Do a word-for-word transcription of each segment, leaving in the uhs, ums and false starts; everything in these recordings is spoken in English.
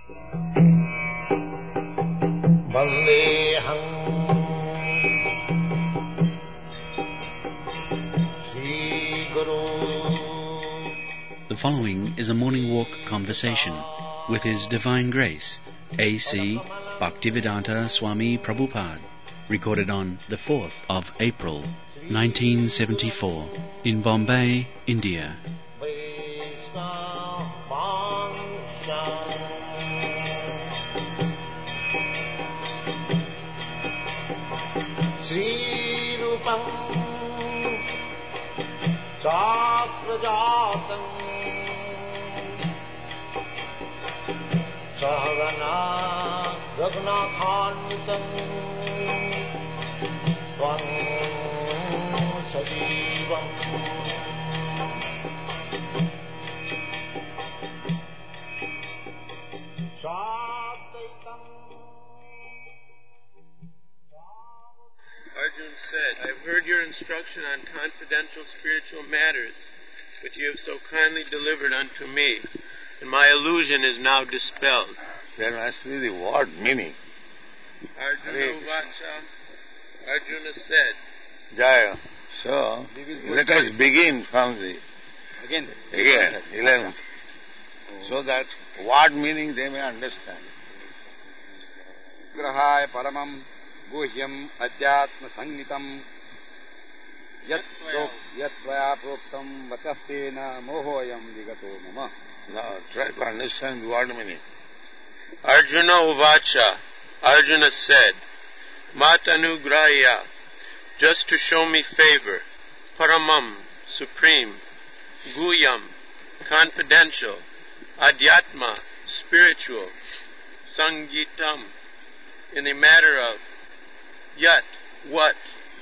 Vandeham Sri Guru. The following is a morning walk conversation with His Divine Grace, A C Bhaktivedanta Swami Prabhupada, recorded on the fourth of April, nineteen seventy-four, in Bombay, India. Sri Rupam Chakrajatam Sahagana Raghunathanvitam Tvam Sajivam Sadaitam. Arjuna said, I have heard your instruction on confidential spiritual matters, which you have so kindly delivered unto me, and my illusion is now dispelled. There must be the word meaning. Arjuna Uvacha, Arjuna said, Jaya. So, let us begin from the Again, again, eleventh, so that word meaning they may understand. Grahaya paramam guhyam adhyatma sangitam yat tvaya proktam vachastena mohoyam vigato mama. Now, try to understand the word meaning. Arjuna Uvacha, Arjuna said, Matanugrahya, just to show me favor, paramam, supreme, guyam, confidential, adhyatma, spiritual, sangitam, in the matter of yat, what,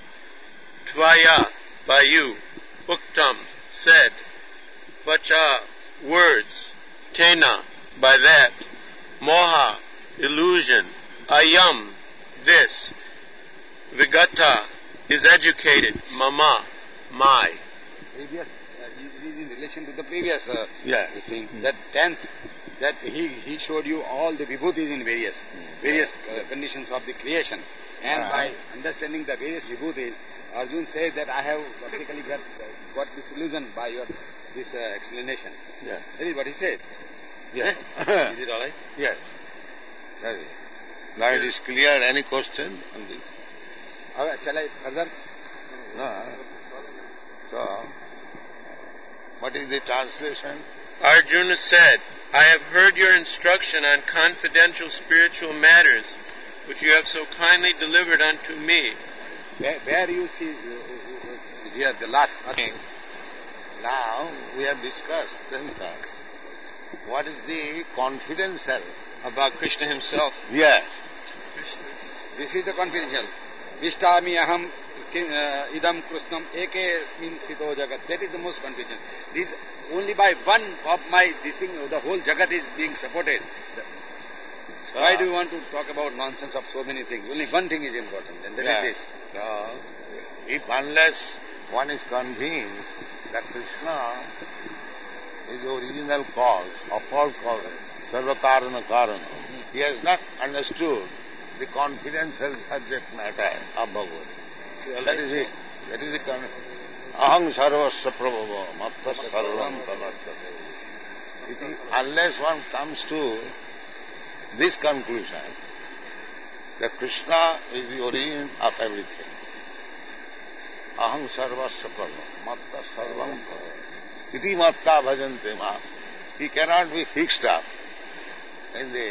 tvaya, by you, uktam, said, vacha, words, tena, by that, moha, illusion, ayam, this, vigata, is educated, mama, my. Previous, uh, it is in relation to the previous uh, Yeah. thing, that tenth, that he, he showed you all the vibhutis in various, various uh, conditions of the creation. And Uh-huh. by understanding the various vibhutis, Arjuna says that I have practically got, got this illusion by your this uh, explanation. Yeah. That is what he said. Yeah. Is it alright? Yes. That is. Now it is clear. Any question on this? Uh, shall I further? No. So, what is the translation? Arjuna said, I have heard your instruction on confidential spiritual matters, which you have so kindly delivered unto me. Where, where you see uh, uh, here the last thing. Now we have discussed then that what is the confidential About Krishna himself. Yes. This is the confidential. Vishtami aham uh, idam krushnam ekesmin sthito jagat. That is the most confidential. This only by one of my, this thing, the whole jagat is being supported. So, Why do you want to talk about nonsense of so many things? Only one thing is important, and that yeah. is this. So, if unless one is convinced that Krishna is the original cause of all causes, sarvakarana karana, he has not understood the confidential subject matter of Bhagavad. See, all That right? is it. That is the con- aham sarvasya prabhava matta sarvam tadattate. It is- Unless one comes to this conclusion that Krishna is the origin of everything. Aham sarvasya prabhava matta sarvam tadattate. Iti matta bhajante ma. He cannot be fixed up in the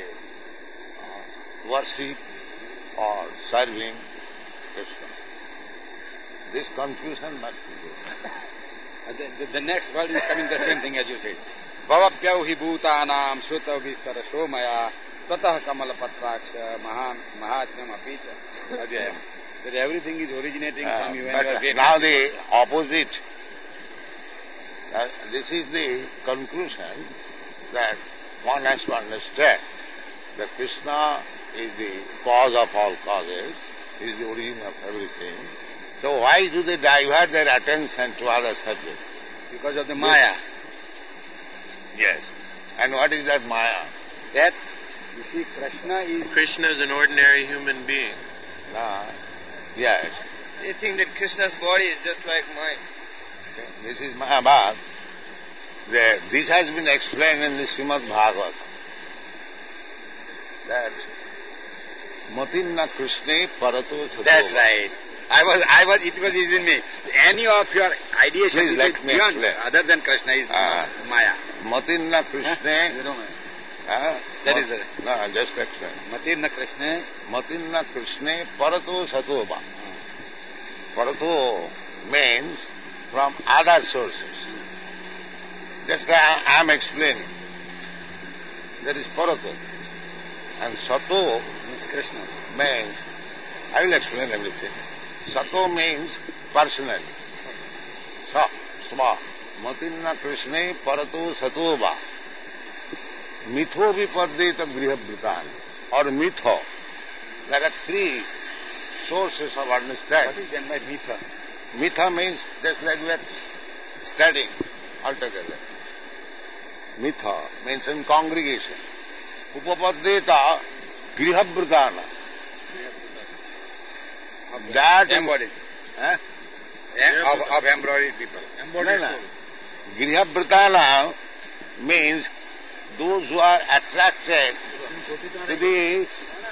uh, worship or serving Krishna. This confusion must be there. And the, the, the next word is coming the same thing as you said. Bhavapyau hi bhutanam sruta vistara shomaya tatah kamala patraksha mahan mahatmam apicha avyayam. That everything is originating Uh, from you and but your greatness. now the opposite. Uh, this is the conclusion that one has to understand that Krishna is the cause of all causes, is the origin of everything. So why do they divert their attention to other subjects? Because of the Maya. Yes. And what is that Maya? That You see, Krishna is... Krishna is an ordinary human being. Ah, yes. They think that Krishna's body is just like mine. Okay. This is Mahabharata. There, this has been explained in the Srimad Bhagavatam. That Matinna Krishna Parato Sato. That's right. I was, I was, it was in me. Any of your ideas Please let me beyond, explain. other than Krishna is Ah. Maya. Matinna Krishna. You know, ah, That Mat- is it. No, just explain. Matirna Krishna, Matinna Krishna Parato Satoba. Parato means from other sources. That's why I am explaining. That is Parato. And Sato means Krishna. means, I will explain everything. Sato means personally. Sa, sva. Matinna Krishna Parato Satoba. Mitho vipaddeta grihabhritan. Or mitho. There are three sources of What understanding. is then by Mitha? Mitha means just like we are studying altogether. Mitha means in congregation. Upapaddeta grihabhritana. That Embodied. Eh? Yeah, of, of embodied people. No, no. Grihabhritana means those who are attracted to the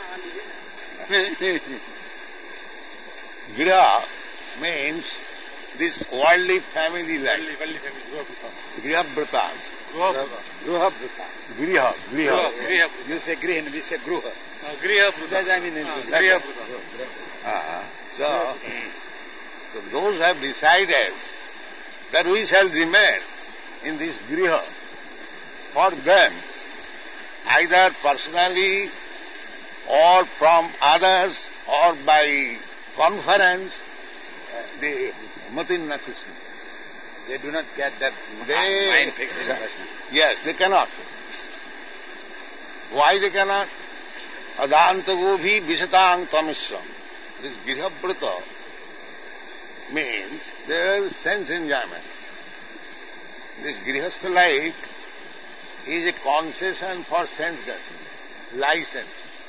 Griha means this worldly family life. Grihabhrita. Griha. Griha. Griha. You say Griha, we say Gruha. Griha That's I mean, Griha. Ah, so, so those have decided that we shall remain in this Griha. For them, either personally or from others or by conference, the Matinna Krishna. they do not get that They- mind fixed in Krishna. Yes, they cannot. Why they cannot? Adantago bhi visatang tamisram. This Grihabhrita means their sense enjoyment. This Grihastha life is a concession for sense getting, license.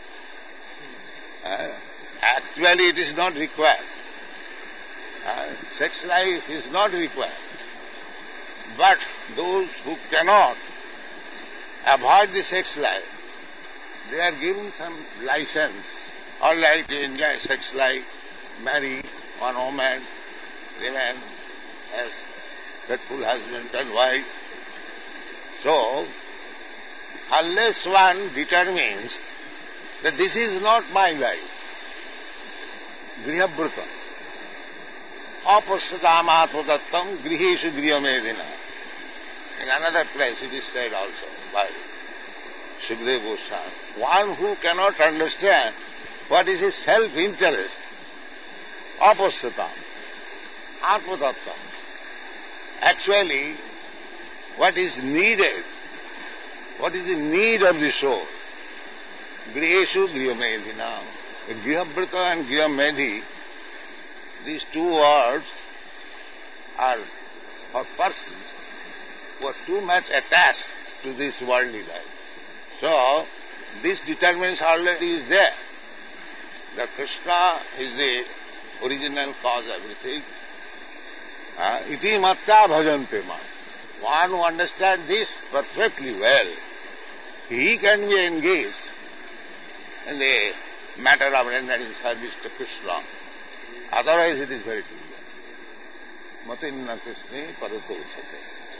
Uh, actually it is not required. Uh, sex life is not required. But those who cannot avoid the sex life, they are given some license. All right, to enjoy sex life, marry one woman, remain as faithful husband and wife. So, unless one determines that this is not my life, grihabhrita, apasyatam atmadattam griheshu griyamedina. In another place it is said also by Sukadeva Goswami, one who cannot understand what is his self-interest, apasyatam, atmadattam. Actually, what is needed, what is the need of the soul? Griheshu griyamedina. Grihabhrita and griyamedhi, these two words are for persons who are too much attached to this worldly life. So, this determination already is there. That Krishna is the original cause of everything. Uh, iti matta bhajante ma. One who understands this perfectly well, he can be engaged in the matter of rendering service to Krishna. Otherwise it is very difficult. Matinna Krishna parato sate.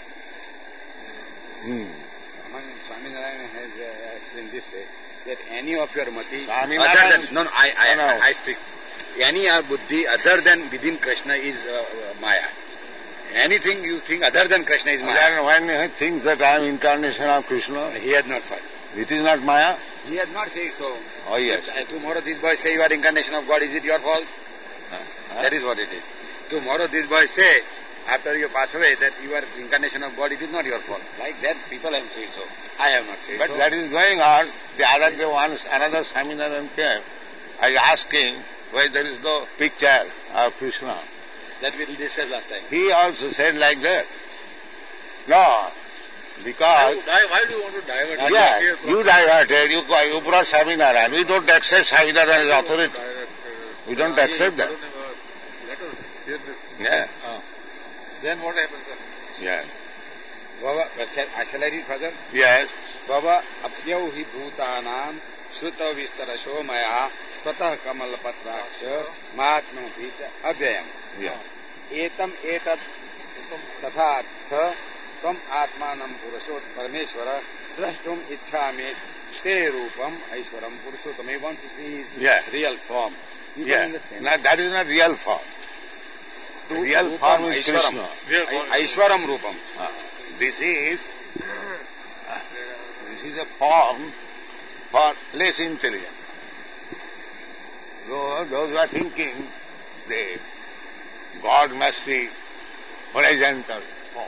Hmm. Swami Narayana has uh, explained this way, that any of your mati, Swami other Narayana- than, no, no, I, I, No, no. I, I speak, any uh, buddhi other than within Krishna is uh, uh, Maya. Anything you think other than Krishna is Maya. Then when he thinks that I am incarnation of Krishna, He has not thought. it is not Maya? He has not said so. Oh yes. Uh, tomorrow this boy say you are incarnation of God, is it your fault? Huh? That is what it is. Tomorrow this boy say, after you pass away, that you are incarnation of God, it is not your fault. Like that, people have said so. I have not said But so. that is going on. The other day once another Swaminarayan came. I asked him why there is no picture of Krishna. That we will discuss last time. He also said like that. No, Because, Why, why do you want to divert? yeah, Here you diverted, you, you brought Swaminarayan. We don't accept Swaminarayan as authority. We don't accept that. Let us hear the... Yeah, Ah. Then what happens, sir? yeah. Baba, shall shall I read further? Yes. Baba, apyau hi bhutanam sutta vistarasho maya tatah kamalpatraksha mahatmam picha avyayam. Yeah. Etam etat tatha artha tvam atmanam purusot parameshwara drashtum ichhami te rupam aishwaram purusottam. He wants to see his Yeah. real form. You Yeah. can understand. Now that is not real form. Ru- Real rupam form is aishwaram. Krishna. Ai- Aishwaram rupam. Ah, this is ah, this is a form for less intelligent. Those, those who are thinking that God must be horizontal form.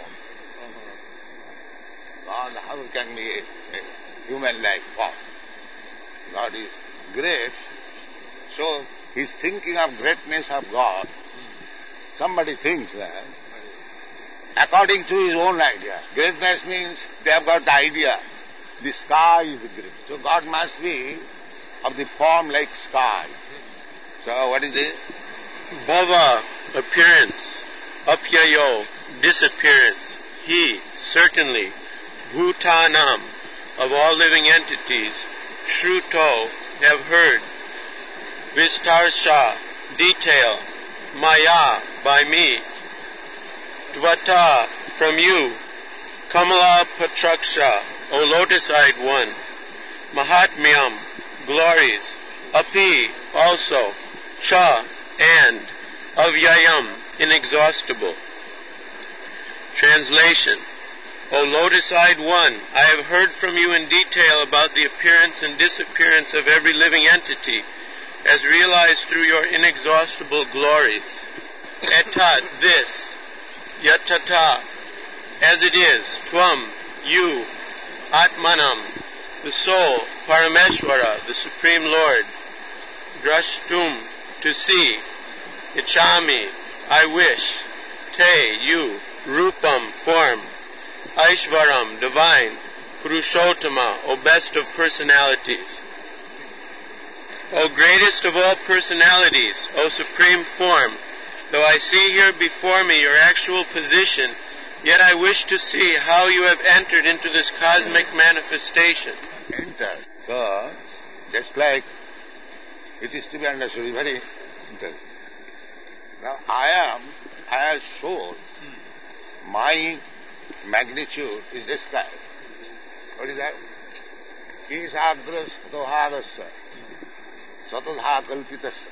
God, how can be a, a human-like form? God is great, so he's thinking of greatness of God. Somebody thinks that according to his own idea. Greatness means they have got the idea. The sky is great. So God must be of the form like sky. So what is it? Bhava, appearance. Apyayo, disappearance. He, certainly. Bhutanam, of all living entities. Shruto, have heard. Vistarsha, detail. Maya, by me. Tvata, from you. Kamala Patraksha, O lotus-eyed one. Mahatmyam, glories. Api, also. Cha, and. Avyayam, inexhaustible. Translation. O lotus-eyed one, I have heard from you in detail about the appearance and disappearance of every living entity, as realized through your inexhaustible glories. Etat, this. Yatata, as it is. Tvam, you. Atmanam, the soul. Parameshwara, the Supreme Lord. Drashtum, to see. Ichami, I wish. Te, you. Rupam, form. Aishvaram, divine. Purushottama, O best of personalities. O greatest of all personalities, O supreme form, though I see here before me your actual position, yet I wish to see how you have entered into this cosmic manifestation. Entered. So, just like it is to be understood, very interesting. Now I am, I have shown my magnitude is described. What is that? Kisagra satoharasya, satadha kalpitasya.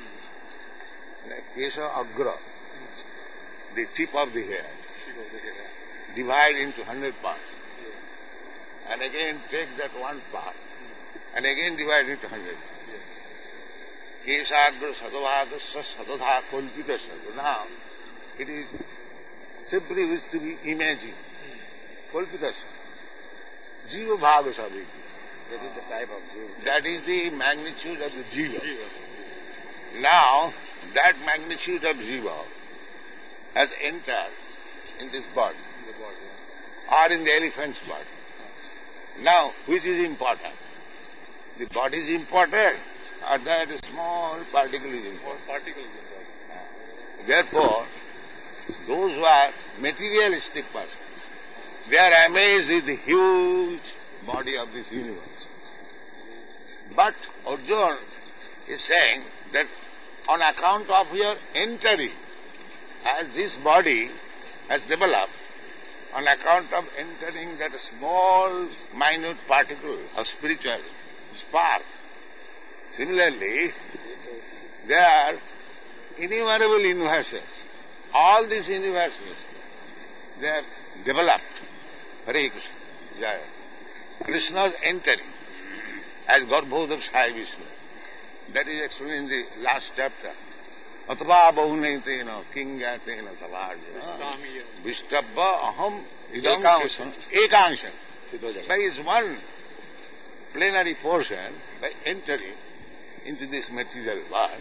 Kesa agra, the tip of the hair, divide into hundred parts. And again take that one part, and again divide into hundred. Kesagra sadavadasya sadadha kalpitasya. Now, it is simply wish to be imagined. Kalpitasya. Jiva bhaga sabhi. That is the type of view. That is the magnitude of the jiva. Now, that magnitude of jiva has entered in this body, or in the elephant's body. Now, which is important? The body is important, or that small particle is important? Particles Therefore, those who are materialistic persons, they are amazed with the huge body of this universe. But Arjuna is saying that on account of your entering, as this body has developed, on account of entering that small, minute particle of spiritual spark, similarly, there are innumerable universes. All these universes, they are developed. Hare Krishna. Jaya. Krishna's entering as Garbhodak Sai Vishnu. That is explained in the last chapter. Atva bahunetena kingatena tavarjana Vishtabha aham idam Krishna. Ekangsha. By his one plenary portion, by entering into this material world,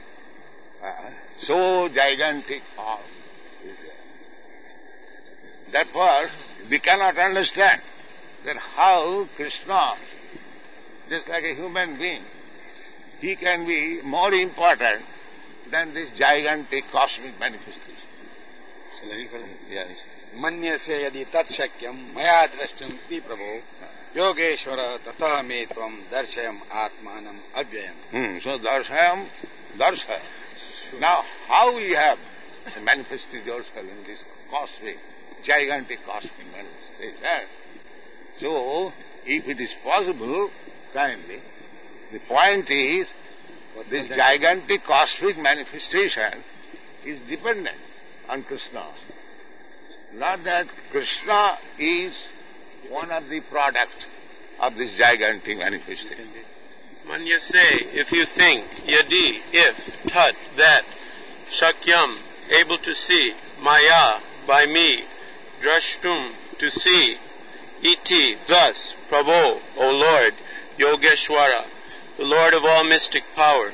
uh, so gigantic form is there. Therefore, we cannot understand that how Krishna, just like a human being, he can be more important than this gigantic cosmic manifestation. Yes. Manyase yadi tat shakyam maya drashtum ti prabho yogeshwara tatah me tvam darshayam atmanam avyayam. Hmm. So darshayam, darshayam. Now, how we have manifested yourself in this cosmic, gigantic cosmic manifestation? So, if it is possible, kindly, the point is, this gigantic cosmic manifestation is dependent on Krishna. Not that Krishna is one of the products of this gigantic manifestation. Manyase, if you think, yadi, if, tat, that, shakyam, able to see, maya, by me, drashtum, to see, iti, thus, prabho, O Lord, Yogeshwara, the Lord of all mystic power.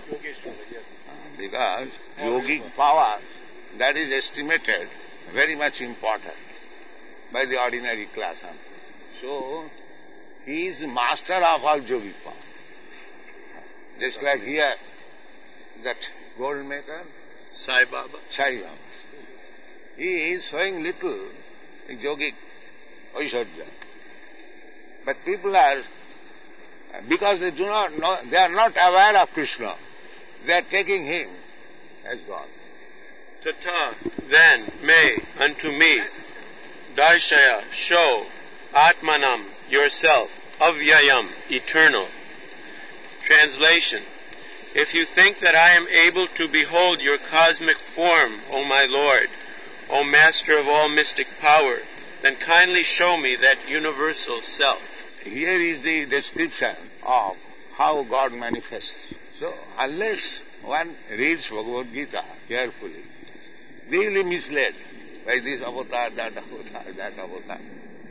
Because yogic power, that is estimated very much important by the ordinary class. So, he is the master of all yogic power. Just like here, that gold maker, Sai Baba. Sai Baba. He is showing little in yogic Aishwarya. But people are, because they do not know, they are not aware of Krishna, they are taking him as God. Tata, then, may, unto me, darshaya, show, atmanam, yourself, avyayam, eternal. Translation. If you think that I am able to behold your cosmic form, O my Lord, O Master of all mystic power, then kindly show me that universal self. Here is the description of how God manifests. So, unless one reads Bhagavad Gita carefully, they will be misled by this avatar, that avatar, that avatar.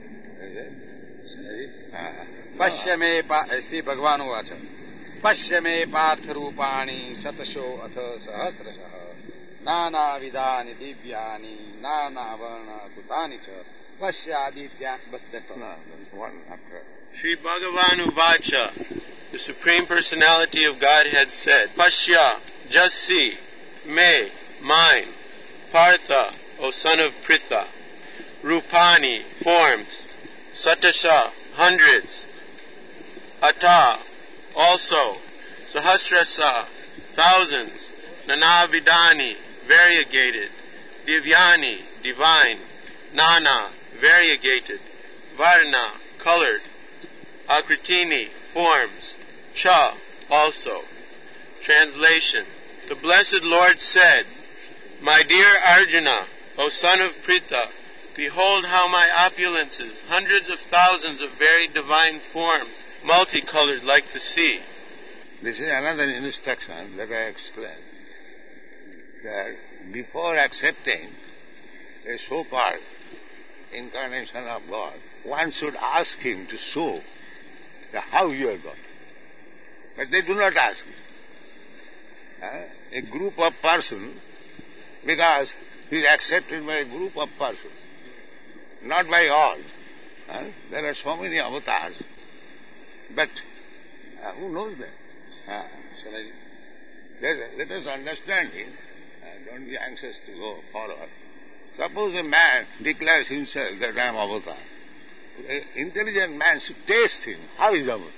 Pashya me Sri Bhagavan uvacha. Pashya me partha rupani satasho atha sahasrasah nana vidani divyani nana varna kutani cha pashya aditya. Bas that's all. One after. Sri Bhagavan Uvacha, the Supreme Personality of Godhead said, Pashya, just see, me, mine, Partha, O son of Pritha, Rupani, forms, Satasha, hundreds, Ata, also, Sahasrasa, thousands, Nanavidani, variegated, Divyani, divine, Nana, variegated, Varna, colored, Akritini, forms, Cha, also. Translation. The Blessed Lord said, My dear Arjuna, O son of Pritha, behold how my opulences, hundreds of thousands of very divine forms, multicolored like the sea. This is another instruction that I explained, that before accepting a so-called incarnation of God, one should ask him to show how you are God. But they do not ask. Uh, a group of persons, because he is accepted by a group of persons, not by all. Uh, there are so many avatars, but uh, who knows that? Uh, so let, let us understand it. Uh, don't be anxious to go forward. Suppose a man declares himself that I am avatar. An intelligent man should taste him. How is avatar?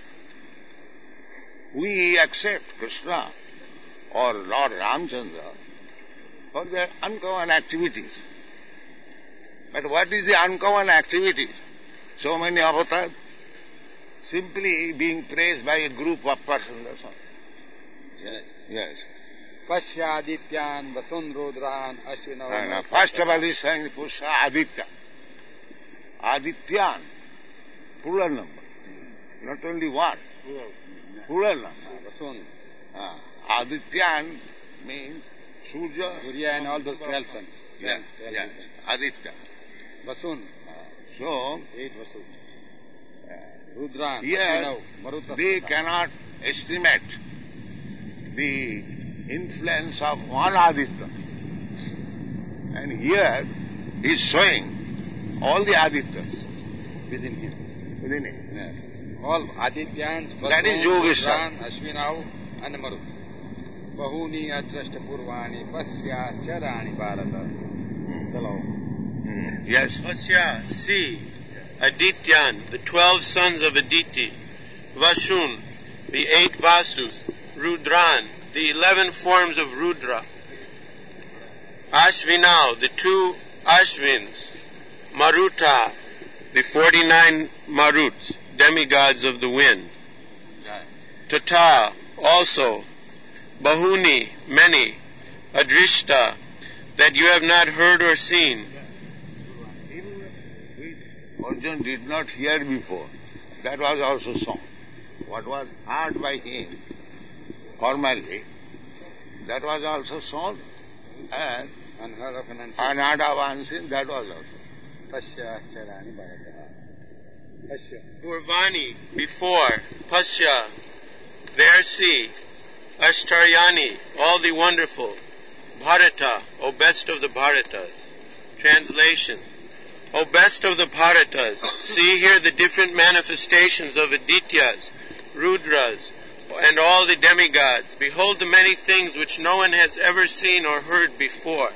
We accept Krishna or Lord Ramchandra for their uncommon activities. But what is the uncommon activities? So many avatars simply being praised by a group of persons or something. Yes. Yes. Pashya adityan vasun rudran ashvina. No, no. First of all, he is saying Pusha Aditya. Adityan, plural number. Not only one, plural number. Vasun. Uh, Adityan means Surya. Surya and all those twelve suns. Yeah, yeah. Aditya. Vasun. So, Eight vasus. Rudran. here they cannot estimate the influence of one Aditya. And here he is showing all the Adityas within him. within him. Yes. All Adityans, That is Yogeshwar. Ashwinav and Marut. Bahuni adrashta purvani pasya charani bharata. Hmm. Yes. Pasya, see, Adityan, the twelve sons of Aditi, Vashun, the eight Vasus, Rudran, the eleven forms of Rudra, Ashvinau, the two Ashvins, Maruta, the forty-nine Maruts, demigods of the wind, Tata, also, Bahuni, many, Adrishta, that you have not heard or seen. Arjuna did not hear before. That was also song. What was heard by him formally, that was also song. And unheard of and unseen. unheard of unseen, that was also. Pasya charani bharata. Pasya. Purvani, before, Pasya, there see, Ashtaryani, all the wonderful, Bharata, O best of the Bharatas. Translation. O best of the Bharatas, see here the different manifestations of Adityas, Rudras, and all the demigods. Behold the many things which no one has ever seen or heard before.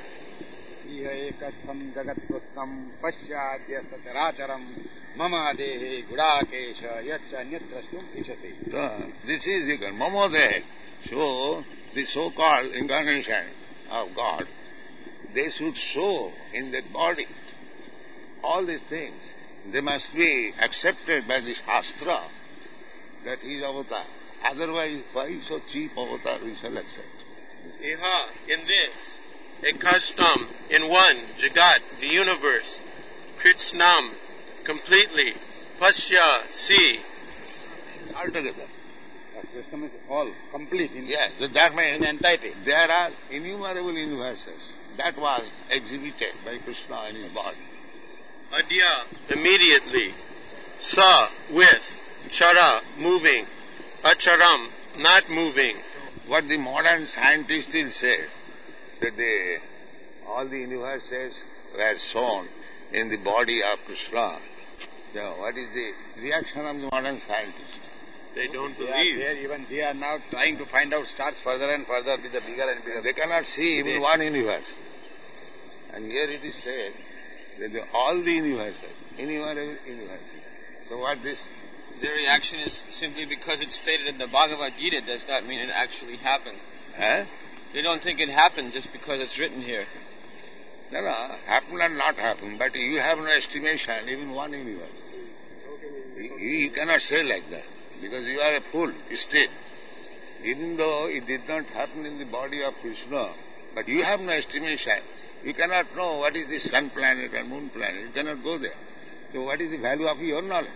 This is the Mama Deha. So, the so-called incarnation of God, they should show in that body all these things. They must be accepted by the Shastra that he is avatar. Otherwise, why so cheap avatar we shall accept? Iha, in this, a custom, in one, Jagat, the universe, Kritsnam, completely, Pasya, see. Altogether. Krishna is all, complete. In, Yes, that means in entirety. there are innumerable universes that was exhibited by Krishna in his body. Adya, immediately, Sa, with, Chara, moving, Acharam, not moving. What the modern scientists still say, that the, all the universes were shown in the body of Krishna. So what is the reaction of the modern scientists? They don't They are, believe. they are even they are now trying to find out stars further and further with the bigger and bigger. They cannot see even They- one universe. And here it is said that the, all the universes, innumerable universes. So what this? Their reaction is simply because it's stated in the Bhagavad Gita does not mean it actually happened. Huh? They don't think it happened just because it's written here. No, no, happen or not happen, but you have no estimation, even one universe. You, you cannot say like that, because you are a fool, still. Even though it did not happen in the body of Krishna, but you have no estimation. You cannot know what is the sun planet and moon planet. You cannot go there. So what is the value of your knowledge?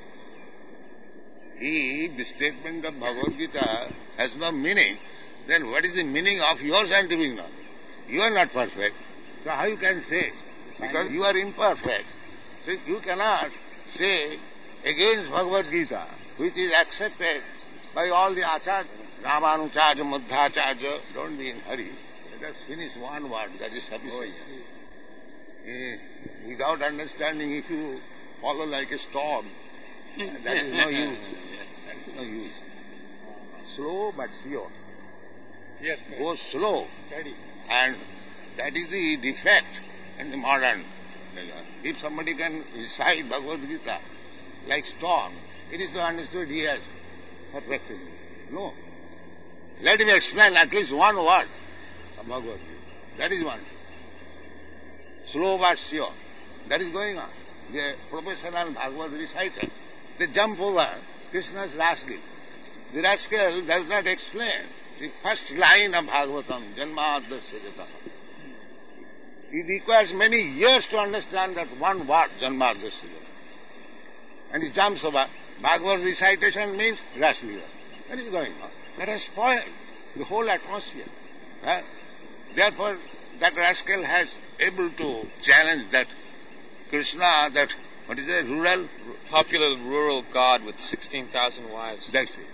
If the statement of Bhagavad Gita has no meaning, then what is the meaning of your scientific knowledge? You are not perfect. So how you can say? Because you are imperfect. So you cannot say against Bhagavad Gita, which is accepted by all the Acharya, Ramanucharya, Madhacharya. Don't be in hurry. Let us finish one word, that is sufficient. Oh, yes. Eh, without understanding, if you follow like a storm, that is no use. That is no use. Slow but sure. Yes, Go slow. steady. And that is the defect in the modern. If somebody can recite Bhagavad Gita like storm, it is understood he has perfected this. No. Let him explain at least one word of Bhagavad Gita. That is one. Slow but sure. That is going on. The professional Bhagavad reciter, they jump over Krishna's last gift. The rascal does not explain the first line of Bhagavatam, Janmadasya Jataha. It requires many years to understand that one word, Janmadasya Jataha. And he jumps over. Bhagavad recitation means Rasliya. That is going on. That has spoiled the whole atmosphere. Right? Therefore, that rascal has able to challenge that Krishna, that, what is it, rural? Popular rural god with sixteen thousand wives. That's it.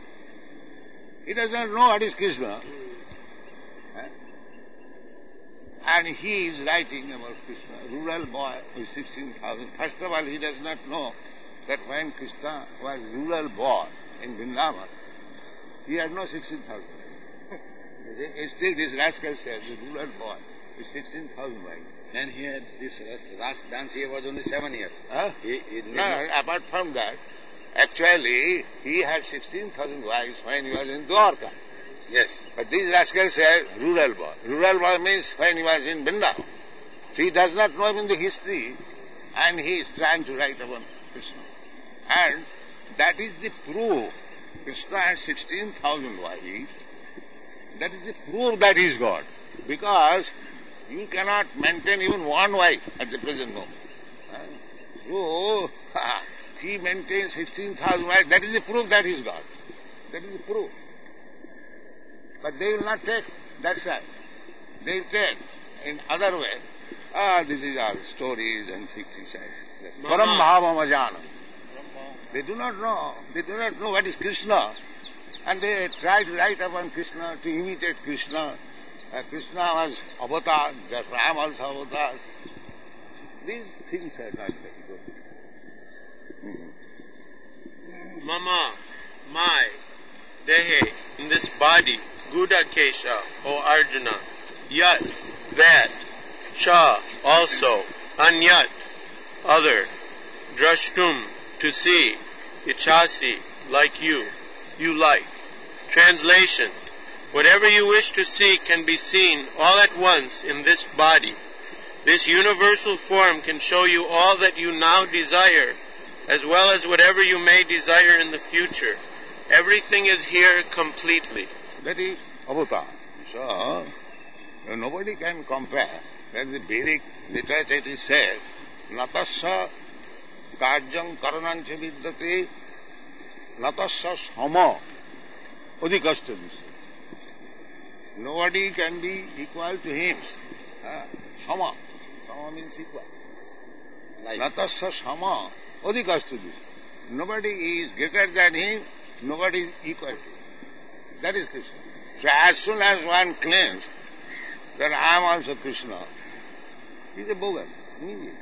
He does not know what is Krishna. Huh? And he is writing about Krishna, rural boy with sixteen thousand. First of all, he does not know that when Krishna was rural boy in Vrindavan, he had no sixteen thousand. Still this rascal says, the rural boy with sixteen thousand wives. And he had this last dance here was only seven years. Huh? He, he No, no, apart from that, actually he had sixteen thousand wives when he was in Dwarka. Yes. But this rascal says rural boy. Rural boy means when he was in Vrindavan. So he does not know even the history, and he is trying to write about Krishna. And that is the proof. Krishna had sixteen thousand wives. That is the proof that he is God. Because you cannot maintain even one wife at the present moment. So, he maintains sixteen thousand wives. That is the proof that he is God. That is the proof. But they will not take that side. They will take in other way. Ah, this is all stories and fictitious. Param bhava majana. They do not know. They do not know what is Krishna. And they try to write upon Krishna, to imitate Krishna. Uh, Krishna was avatar, that Ram also avatar. These things are not very good. Mm-hmm. Mama, my, dehe, in this body, Guda Kesha, O Arjuna, Yat, that, Cha, also, Anyat, other, Drashtum, to see, Ichasi, like you, you like. Translation, whatever you wish to see can be seen all at once in this body. This universal form can show you all that you now desire, as well as whatever you may desire in the future. Everything is here completely. That is avatar. So, nobody can compare. That is the Vedic literature it is said, Natasya Kajyam Karanancha Vidyate Natasya Sama Udikastadis. Nobody can be equal to him. Uh, sama. Sama means equal. Natasya Sama Udikastadis. Nobody is greater than him, nobody is equal to him. That is Krishna. So as soon as one claims that I am also Krishna, he is a bogus. Immediately.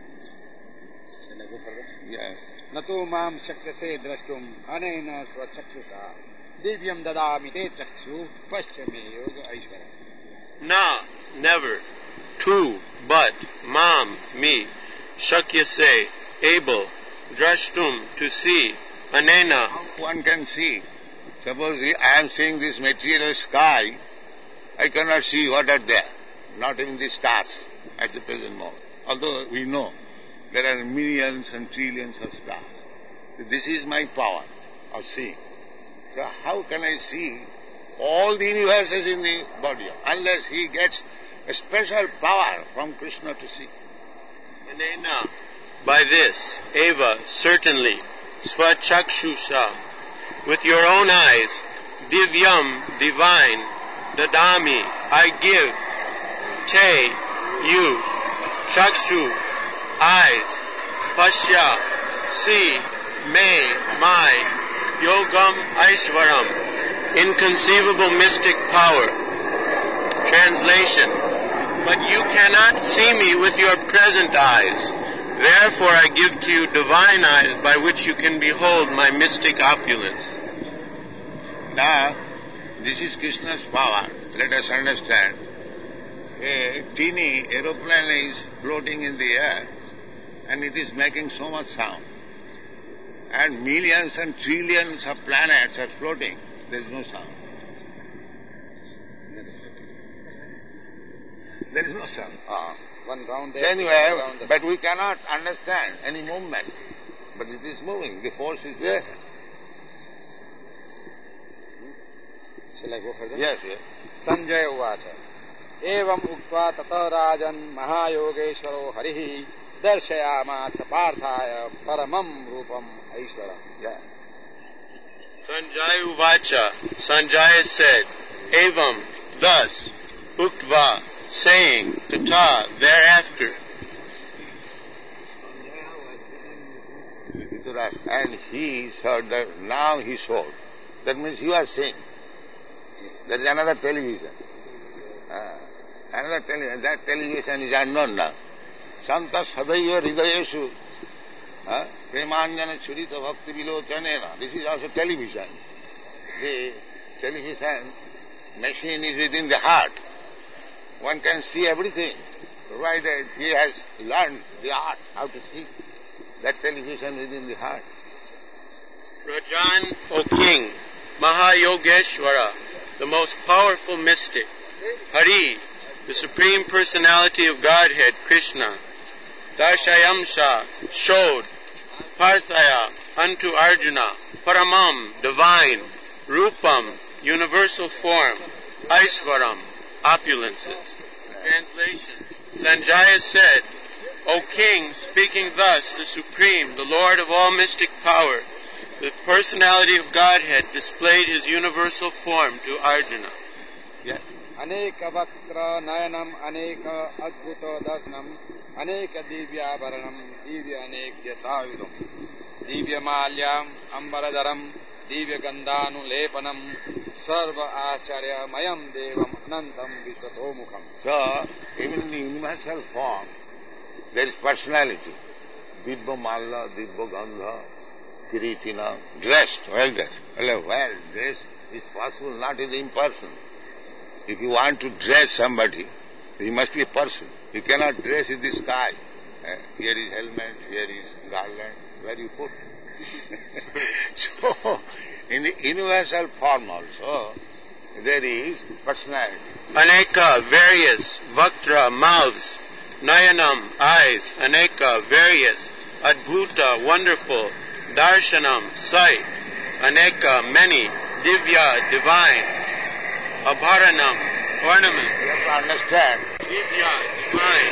Yes. Nato mam shakyase drashtum anena svachakshusa divyam dadami te chakshu paschame yoga aishvara. Na, never. Tu, but, mam, me, shakyase, able, drashtum, to see, anena. One can see. Suppose I am seeing this material sky, I cannot see what are there, not even the stars at the present moment. Although we know there are millions and trillions of stars. This is my power of seeing. So how can I see all the universes in the body unless he gets a special power from Krishna to see? Anena, by this, eva, certainly, svachakshusha, with your own eyes, divyam, divine, dadami, I give, te, you, chakshu, eyes, pasya, see, me, my, yogam, aishvaram, inconceivable mystic power. Translation, but you cannot see me with your present eyes. Therefore I give to you divine eyes by which you can behold my mystic opulence. Now, this is Krishna's power. Let us understand. A teeny aeroplane is floating in the air and it is making so much sound. And millions and trillions of planets are floating. There is no sound. There is no sound. Ah, one round there. Anyway, round the but we cannot understand any movement. But it is moving. The force is there. Shall I go further? Yes, yes. Sanjaya Uvacha. Evam uktva tata rajan mahayogeshwaro harihi darshayamasa parthaya paramam rupam aishwaram. Yeah. Sanjaya Uvacha, Sanjaya said, Evam, thus, Uktva, saying, Tata, thereafter. And he saw that now he saw. That means you are seeing. There is another television. Uh, Another television, that television is unknown now. Santa Sadaiva Hridayeshu Premanjana Churita Bhakti Vilochanena. This is also television. The television machine is within the heart. One can see everything, provided he has learned the art, how to see that television within the heart. Rajan, O king, Mahayogeshwara, the most powerful mystic, Hari, the Supreme Personality of Godhead, Krishna, Darshayamsha, showed, Parthaya, unto Arjuna, Paramam, divine, Rupam, universal form, Aiswaram, opulences. Translation. Sanjaya said, O king, speaking thus, the Supreme, the Lord of all mystic power, the personality of Godhead displayed his universal form to Arjuna. Yes. Aneka vaktra nayanam, aneka adbhuta darshanam, aneka divya varanam, divya anekyatayudam, divya malyam, ambaradaram, divya gandhanu lepanam, sarva acharya mayam devam anantam vishwatomukham. So, even in the universal form, there is personality. Dibba malla, dibba gandha, kiritina, dressed, well dressed. Well, well dressed is possible not in the imperson. If you want to dress somebody, he must be a person. You cannot dress in the sky. Uh, here is helmet, here is garland, where you put. So, in the universal form also, there is personality. Aneka, various, Vaktra, mouths, Nayanam, eyes, Aneka, various, Adbhuta, wonderful, Darshanam, sight, Aneka, many, Divya, divine, Abharanam, ornament. You have to understand. Divya, divine.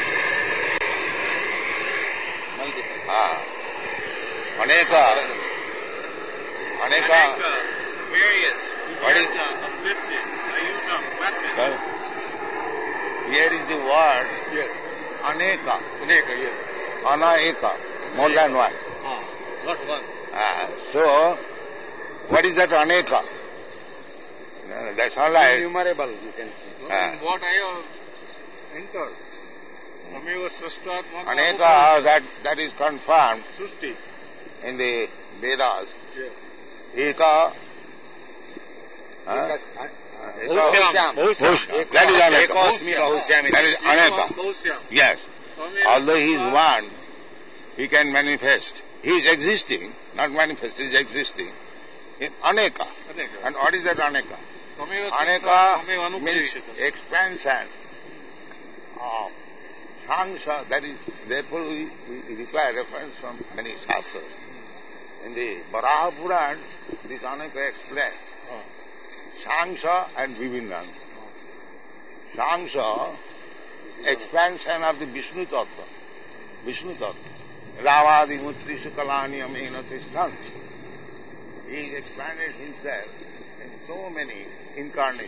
Ah. Aneka. Aneka. Aneka, various, What is- Vyarta, uplifted, Ayutam, weapon. Well, here is the word Yes. Aneka. Aneka, yes. Anaeka. More than one. Ah, not one. Ah, so, what is that Aneka? No, that's all right. Innumerable, you can see. Ah. What I have entered. Sameva Srashtatmaka. Aneka, that, that is confirmed Sushti. in the Vedas. Yes. Eka. Eka- Huh? Bahusyam. Bahusyam. That is Aneka. Ekosmi Bahusyam. That is Aneka. Bahusyam. Yes. Although he is one, he can manifest. He is existing, not manifest, he is existing in Aneka. And what is that Aneka? Aneka means expansion of Shangsha. That is, therefore we, we require reference from many shastras. In the Varaha Puran, this Aneka explains Shangsha and Vivinnan. Shangsha, expansion of the Vishnu Tattva. Vishnu Tattva. Ravadi Mutrishu Kalani Amena Tishtan. He expanded himself in so many incarnations.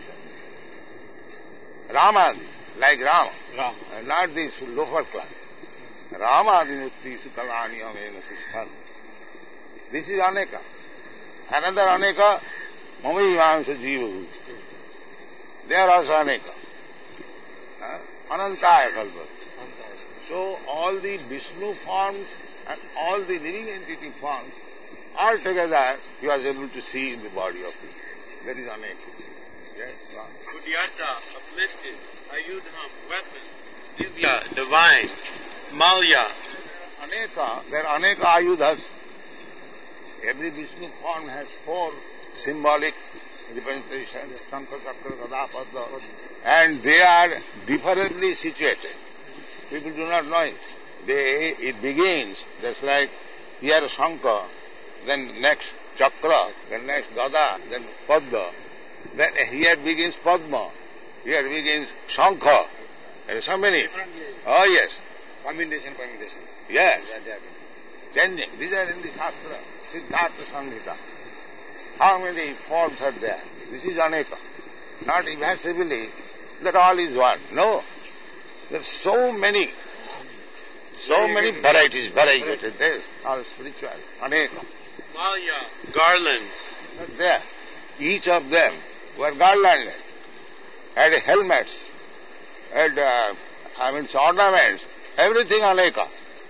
Ramadi, like Rama, Ram. and not this lower class. Ramadi Mutrishu Kalani Amena Tishtan. This is Aneka. Another Aneka, Mamayivansa Jiva. They are also Aneka. Huh? Anantaya Kalpa. So all the Vishnu forms and all the living entity forms, all together you are able to see in the body of it. That is Aneka. Yes, Udyata, uplifted, Ayudham, weapon, Divya, divine, Malya, Aneka, there are Aneka Ayudhas. Every Vishnu form has four symbolic representations, Shankha, Chakra, Gada, Padma, and they are differently situated. People do not know it. They, it begins, just like here Shankha, then next Chakra, then next Gada, then Padma. Then here begins Padma, here begins Shankha. There are so many. Oh yes, Combination, combination. yes, That they have been. changing. These are in the Shastra, Siddhartha Samhita. How many forms are there? This is Aneka. Not evasively that all is one. No. There are so many, so many varieties, variegated. There, all spiritual. Aneka. Malya, garlands, But there, each of them were garlanded, had helmets, and uh, I mean ornaments, everything aneka.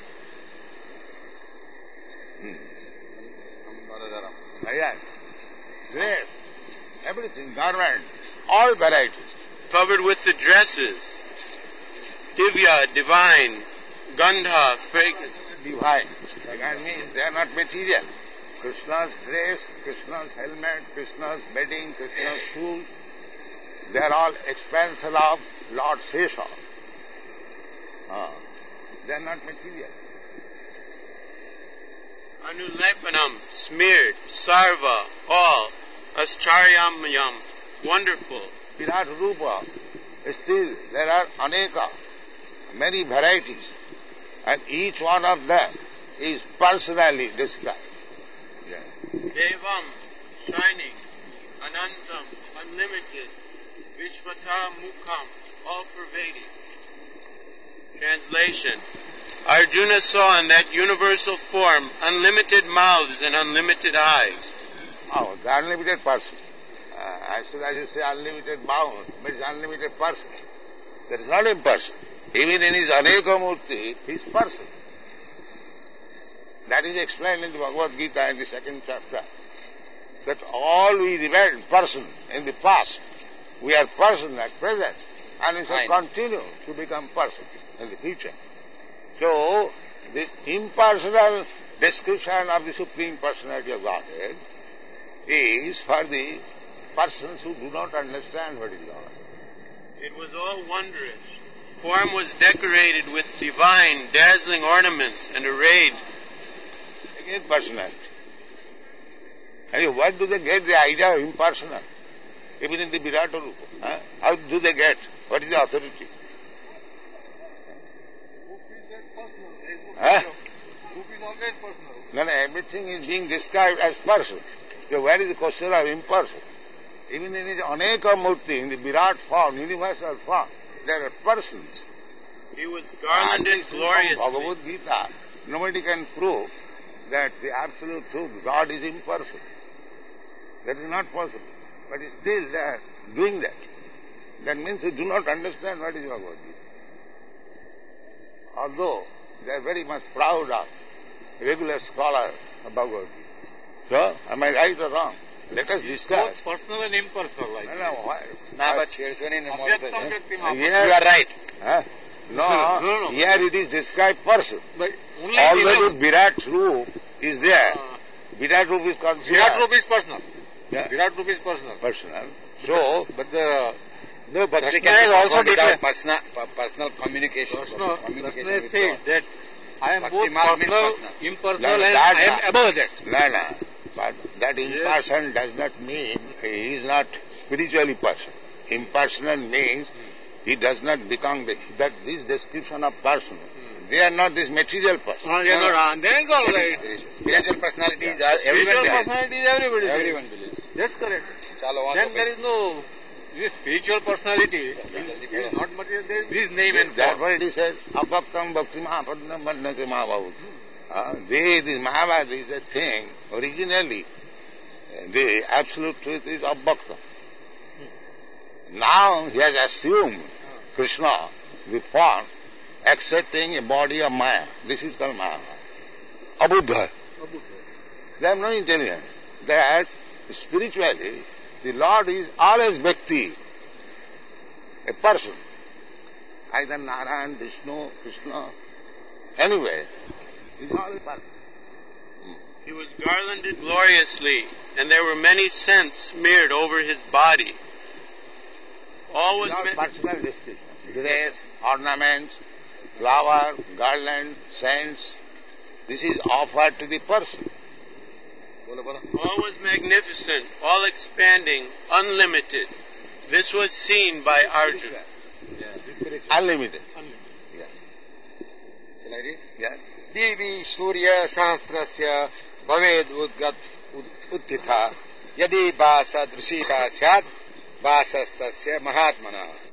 Hmm. Yes. Dress, everything, garment, all varieties. Covered with the dresses, divya, divine, gandha, fragrance. Divine. That means they are not material. Krishna's dress, Krishna's helmet, Krishna's bedding, Krishna's shoes, they are all expansion of Lord Sesha. Ah, they are not material. Anulepanam, smeared, sarva, all, ascharyamayam, wonderful. Virat Rupa, still there are aneka, many varieties, and each one of them is personally described. Yeah. Devam, shining, anantam, unlimited, vishvata mukham, all-pervading. Translation. Arjuna saw in that universal form unlimited mouths and unlimited eyes. Oh, the unlimited person. Uh, as soon as you say unlimited mouth, means unlimited person. That is not impersonal. Even in his Aneka Murti, he is person. That is explained in the Bhagavad Gita in the second chapter. That all we remain person in the past, we are person at present, and we shall continue to become person in the future. So, this impersonal description of the Supreme Personality of Godhead is for the persons who do not understand what is God. It was all wondrous. Form was decorated with divine, dazzling ornaments and arrayed. Again, personality. And where do they get the idea of impersonal? Even in the Virata Rupa. Huh? How do they get? What is the authority? Huh? No, no, everything is being described as person. So where is the question of impersonal? Even in his Aneka Murti, in the Virat form, universal form, there are persons. He was garlanded gloriously. Bhagavad Gita, nobody can prove that the absolute truth, God is impersonal. That is not possible. But still they are doing that. That means they do not understand what is Bhagavad Gita. Although they are very much proud of regular scholar of Bhagavad Gita. So, am I right or wrong? Let us discuss. Both personal and impersonal, like. No, no, why? You are right. Huh? No, No, no, no. here it is described person. But only Already Virat Roop is there. Uh, Virat Roop is considered Virat Rupa is personal. Yeah. Virat Rupa is personal. personal. So, But the No, but Krishna can is also different. personal, personal communication. Krishna, communication Krishna with said God. that I am Bhakti both mark means personal, personal. impersonal, No, and that- I am above that. no, no. But that impersonal does not mean he is not spiritually person. Impersonal means he does not become the, that this description of person. They are not this material person. Uh, yeah, no, no, then it's all right. Spiritual personalities are Spiritual everyone believes. personality is everybody. Everyone believes. That's correct. Chalo, Then there is no this spiritual personality. It is not material. There is this name and form. Therefore it is said, apaptam bhakti mahapadnam bandhate mahabhavut. Uh, they, this Mahabharata is a thing, originally, the absolute truth is abhaktam. Now he has assumed Krishna, the form, accepting a body of Maya. This is called Maya. Abuddha. They have no intelligence. That spiritually, the Lord is always Bhakti, a person. Either Narayan, Vishnu, Krishna, anyway, he is always a person. He was garlanded gloriously, and there were many scents smeared over his body. All was All meant. personal description. Dress, ornaments, flower, garland, scents. This is offered to the person. All was magnificent, all expanding, unlimited. This was seen by Arjuna. Unlimited. Shall I read? Yes. Devi Surya Sahasrasya Bhaved Udgat Uttitha Yadi Basa Drushisa Syat Basastasya Mahatmana